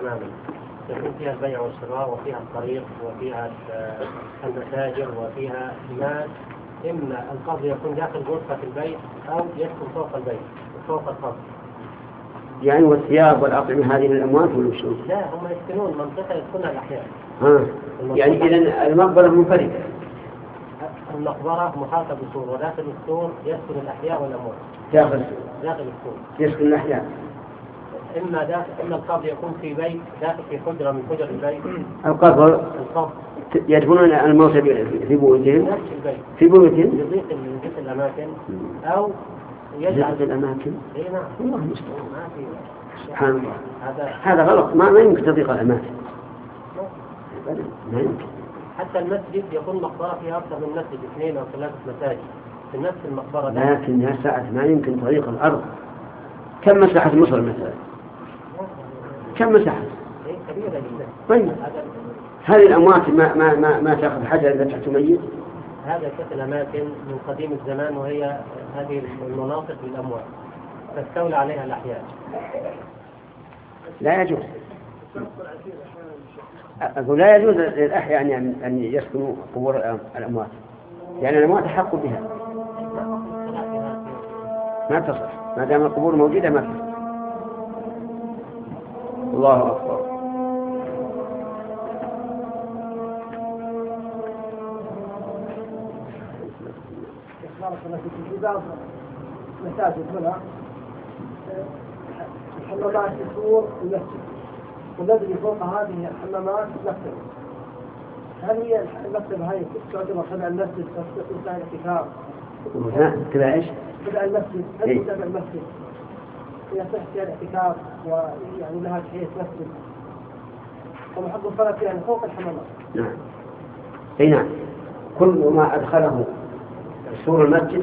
تماما، يكون فيها البيع والشراء وفيها الطريق وفيها المتاجر وفيها ما، إما القبر يكون داخل غرفة البيت أو يسكن فوق البيت فوق القبر. يعني والثياب والأطعمة هذه الأموات ولا شو؟ لا، هم يسكنون منطقة يسكنها الأحياء. يعني إذا المقبرة منفردة. المقبرة محاطة بسور، وداخل السور يسكن الأحياء والأموات. داخل السور يسكن الأحياء. إما القبر يكون في بيت داخل في حجرة من حجر البيت. القبر يدفنون الموتى في بيوتهم. نفس البيت. في بيوتهم. يضيق الأماكن أو يجعل الأماكن. إيه نعم. الله المستعان. ما في. سبحان الله. هذا غلط، ما يمكن تضيق الأماكن. ما يمكن. حتى المسجد يكون مقبرة فيها أكثر من مسجد، 2 أو 3 مساجد في نفس المقبرة. لكن يا سعد ما يمكن تضيق الأرض. كم مساحة مصر مثلا؟ كم مساحة؟ كبيرة جدا. طيب هذه الأموات ما تأخذ حجر إذا تحت ميت. هذا كانت الأماكن من قديم الزمان، وهي هذه المناطق للأموات تستولى عليها الأحياء. لا يجوز. أقول لا يجوز للأحياء أن يسكنوا قبور الأموات، يعني الأموات حق بها ما تصح، ما دام القبور موجودة ما تصح. الله أكبر. في بعض مساجد هنا الحمامات السور المسجد، والذي فوق هذه الحمامات مكتب. هل هي المكتبة هاي تعتبر تبع المسجد تستطيع الاعتكاف؟ تبع ايش؟ تبع المسجد. هل تبع المسجد يصح فيها الاعتكاف ويعني لها تحية مسجد ومحب الصلاة يعني فوق الحمامات؟ نعم. أي نعم. كل ما أدخله سور المسجد